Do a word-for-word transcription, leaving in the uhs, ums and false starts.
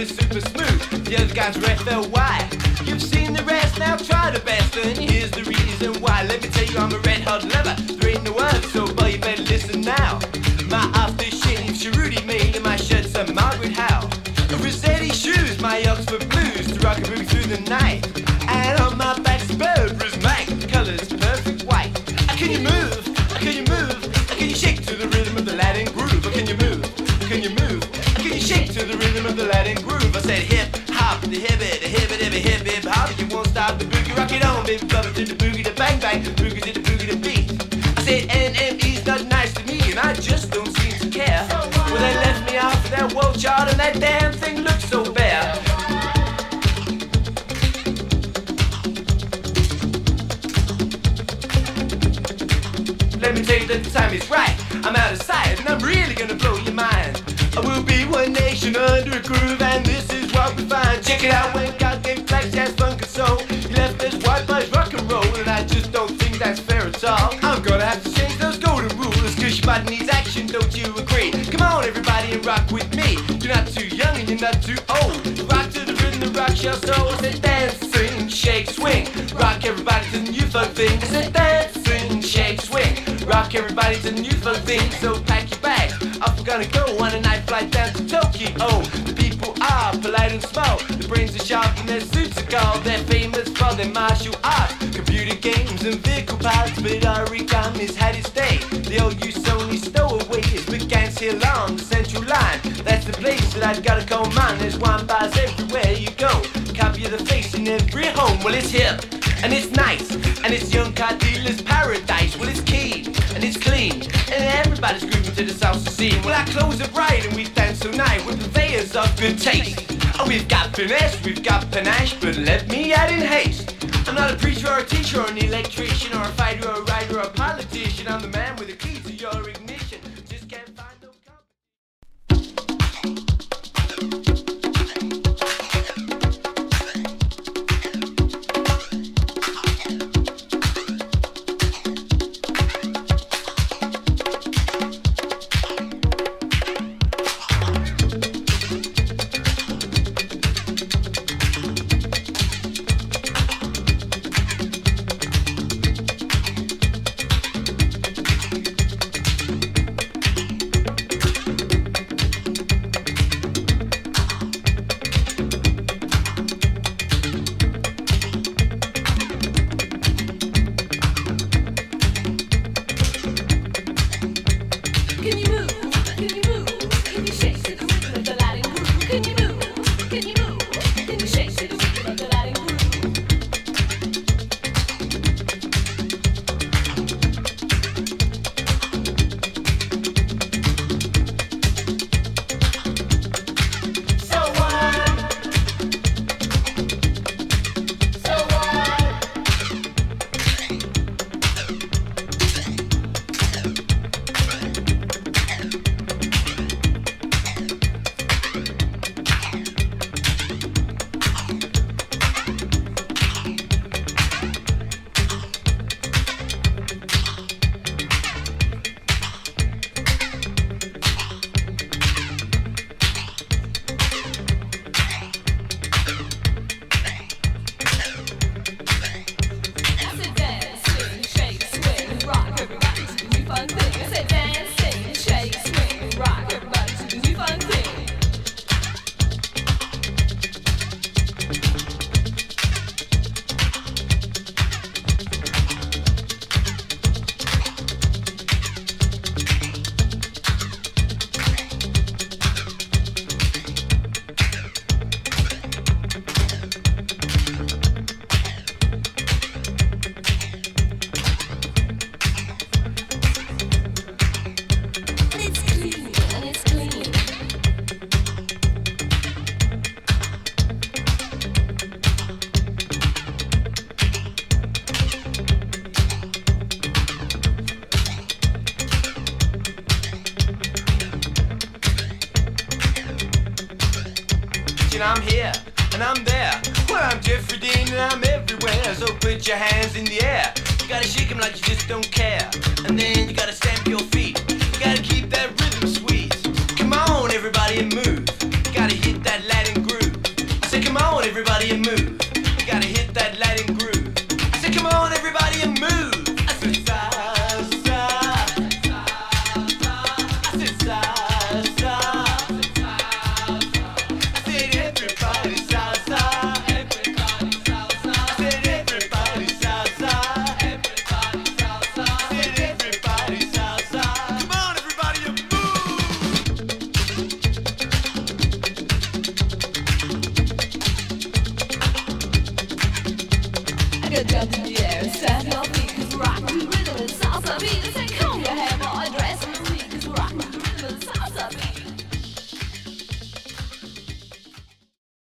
is super smooth. The other guys are F L Y. You've seen the rest, now try the best, and here's the reason why. Let me tell you, I'm a red hot lover. There ain't no word, so boy, you better listen now. My aftershave, Cherudy made, and my shirt's a Margaret Howe. Rossetti shoes, my Oxford blues, to rock a boogie through the night. And on my back's Burberry's Mike, the colour's perfect white. Can you move? Can you move? Can you shake to the rhythm of the Latin groove? Can you move? Can you move? Can you shake to the rhythm of the Latin groove? I said hip hop, the hip it, the hip it, hip hip hip hop. You won't stop the boogie, rock it on, baby, bubble to the boogie, the bang bang, boogie to the boogie, the beat. I said N M E's not nice to me, and I just don't seem to care. Well, they left me off of that world chart, and that damn thing looks so bare. Let me tell you that the time is right. I'm out of sight, and I'm really gonna blow your mind. I will be one nation under a groove, and this is what we find. Check it out when God gave flash, jazz, funk, and soul. He left us white boys rock and roll, and I just don't think that's fair at all. I'm gonna have to change those golden rules, cause your body needs action, don't you agree? Come on, everybody, and rock with me. You're not too young, and you're not too old. Rock to the rhythm that rocks your soul. Say dance, sing, shake, swing. Rock everybody to the new funk thing. Say dance, sing, shake, swing. Rock everybody to the new funk thing. So pack your bags, off we're gonna go on a night flight down to Tokyo. The people are polite and small. The brains are sharp and their suits are gold. They're famous for their martial arts, computer games and vehicle parts. But origami's had its day. The old Usoni stowaway is Begans Hill on the central line. That's the place that I've gotta call mine. There's wine bars everywhere you go. Copy of the face in every home. Well, it's hip and it's nice, and it's young car dealer's paradise. Well, it's keen and it's clean, and everybody's grooving to the salsa scene. Well, our clothes are bright and we dance so nice. We're purveyors of good taste. Oh, we've got finesse, we've got panache, but let me add in haste. I'm not a preacher or a teacher or an electrician or a fighter or a writer or a politician. I'm the man with the key to your ignition. Just can't find no I'm here and I'm there. Well, I'm Jeffrey Dean and I'm everywhere. So put your hands in the air. You gotta shake them like you just don't care. And then you gotta stamp your feet. You gotta keep that rhythm sweet. Come on, everybody, and move. You gotta hit that Latin groove. everybody and move. You gotta hit that Latin groove. I said, come on, everybody and move. I said, salsa. I said, salsa. I said, everybody salsa. Everybody salsa. I said, everybody salsa. Everybody salsa. I said, everybody salsa. Come on, everybody and Get down to the air, stand your feet, 'cause rock, we rhythm and salsa beat.